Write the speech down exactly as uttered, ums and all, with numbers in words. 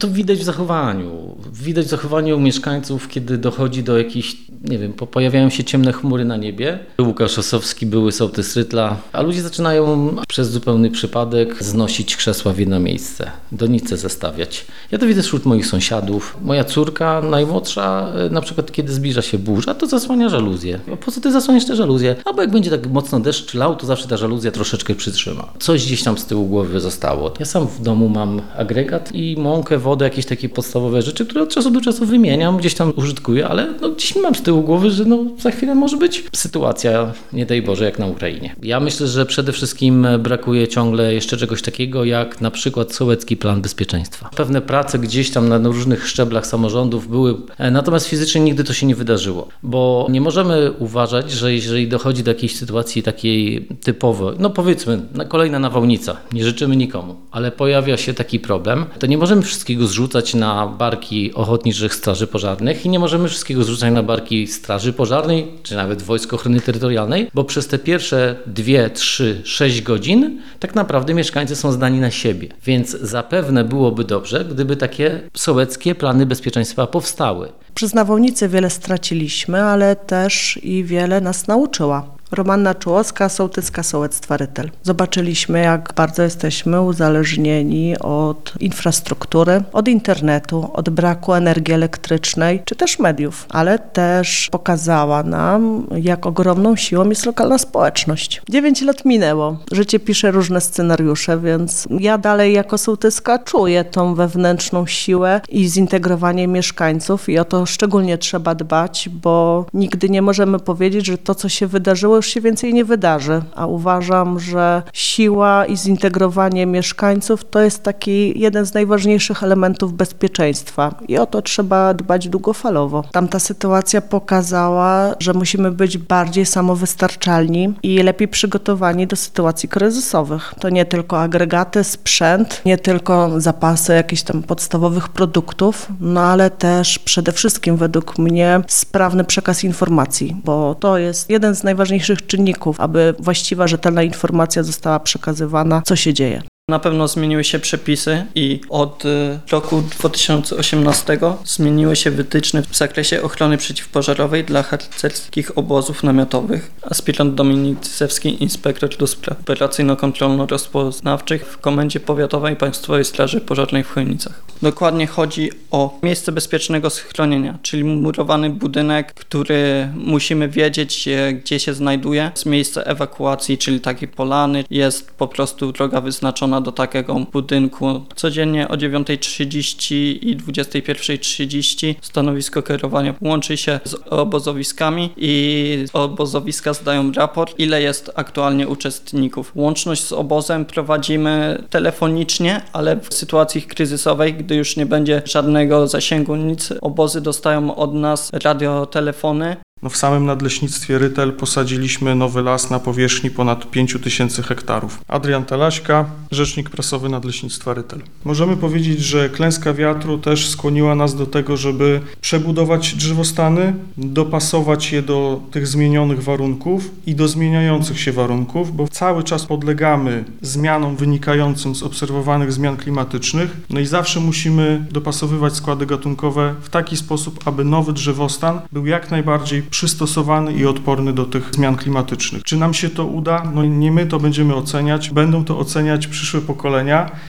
to widać w zachowaniu. Widać w zachowaniu mieszkańców, kiedy dochodzi do jakichś, nie wiem, pojawiają się ciemne chmury na niebie. Łukasz Osowski, były sołtys Rytla, a ludzie zaczynają przez zupełny przypadek znosić krzesła w jedno miejsce, donice zestawiać. Ja to widzę wśród moich sąsiadów. Moja córka najmłodsza, na przykład kiedy zbliża się burza, to zasłania żaluzję. A po co ty zasłaniasz te żaluzje? Albo jak będzie tak mocno deszcz lał, to zawsze ta żaluzja troszeczkę przytrzyma. Coś gdzieś tam z tyłu głowy zostało. Ja sam w domu mam agregat i mąkę, wodę, jakieś takie podstawowe rzeczy, które od czasu do czasu wymieniam, gdzieś tam użytkuję, ale no, gdzieś mam z tyłu głowy, że no, za chwilę może być sytuacja, nie daj Boże, jak na Ukrainie. Ja myślę, że przede wszystkim brakuje ciągle jeszcze czegoś takiego, jak na przykład sołecki plan bezpieczeństwa. Pewne prace gdzieś tam na różnych szczeblach samorządów były, natomiast fizycznie nigdy to się nie wydarzyło, bo nie możemy uważać, że jeżeli dochodzi do jakiejś sytuacji takiej typowej, no powiedzmy, kolejna nawałnica, nie życzymy nikomu, ale pojawia się taki problem, to nie możemy wszystkiego zrzucać na barki ochotniczych straży pożarnych i nie możemy wszystkiego zrzucać na barki straży pożarnej, czy nawet Wojsk Ochrony Terytorialnej, bo przez te pierwsze dwie, trzy, sześć godzin tak naprawdę mieszkańcy są zdani na siebie. Więc zapewne byłoby dobrze, gdyby takie sołeckie plany bezpieczeństwa powstały. Przez nawałnicę wiele straciliśmy, ale też i wiele nas nauczyła. Romanna Czułowska, sołtyska sołectwa Rytel. Zobaczyliśmy, jak bardzo jesteśmy uzależnieni od infrastruktury, od internetu, od braku energii elektrycznej, czy też mediów, ale też pokazała nam, jak ogromną siłą jest lokalna społeczność. Dziewięć lat minęło, życie pisze różne scenariusze, więc ja dalej jako sołtyska czuję tą wewnętrzną siłę i zintegrowanie mieszkańców i o to szczególnie trzeba dbać, bo nigdy nie możemy powiedzieć, że to, co się wydarzyło, już się więcej nie wydarzy, a uważam, że siła i zintegrowanie mieszkańców to jest taki jeden z najważniejszych elementów bezpieczeństwa i o to trzeba dbać długofalowo. Tamta sytuacja pokazała, że musimy być bardziej samowystarczalni i lepiej przygotowani do sytuacji kryzysowych. To nie tylko agregaty, sprzęt, nie tylko zapasy jakichś tam podstawowych produktów, no ale też przede wszystkim według mnie sprawny przekaz informacji, bo to jest jeden z najważniejszych czynników, aby właściwa, rzetelna informacja została przekazywana, co się dzieje. Na pewno zmieniły się przepisy i od roku dwa tysiące osiemnastego zmieniły się wytyczne w zakresie ochrony przeciwpożarowej dla harcerskich obozów namiotowych. Aspirant Dominik Cysewski, inspektor do spraw operacyjno-kontrolno-rozpoznawczych w Komendzie Powiatowej Państwowej Straży Pożarnej w Chojnicach. Dokładnie chodzi o miejsce bezpiecznego schronienia, czyli murowany budynek, który musimy wiedzieć, gdzie się znajduje. Z miejsca ewakuacji, czyli takiej polany, jest po prostu droga wyznaczona do takiego budynku. Codziennie o dziewiątej trzydzieści i dwudziestej pierwszej trzydzieści stanowisko kierowania łączy się z obozowiskami i obozowiska zdają raport, ile jest aktualnie uczestników. Łączność z obozem prowadzimy telefonicznie, ale w sytuacji kryzysowej, gdy już nie będzie żadnego zasięgu, nic, obozy dostają od nas radiotelefony. No w samym Nadleśnictwie Rytel posadziliśmy nowy las na powierzchni ponad pięć tysięcy hektarów. Adrian Talaśka, rzecznik prasowy Nadleśnictwa Rytel. Możemy powiedzieć, że klęska wiatru też skłoniła nas do tego, żeby przebudować drzewostany, dopasować je do tych zmienionych warunków i do zmieniających się warunków, bo cały czas podlegamy zmianom wynikającym z obserwowanych zmian klimatycznych, no i zawsze musimy dopasowywać składy gatunkowe w taki sposób, aby nowy drzewostan był jak najbardziej przystosowany i odporny do tych zmian klimatycznych. Czy nam się to uda? No nie my to będziemy oceniać, będą to oceniać przyszłe pokolenia.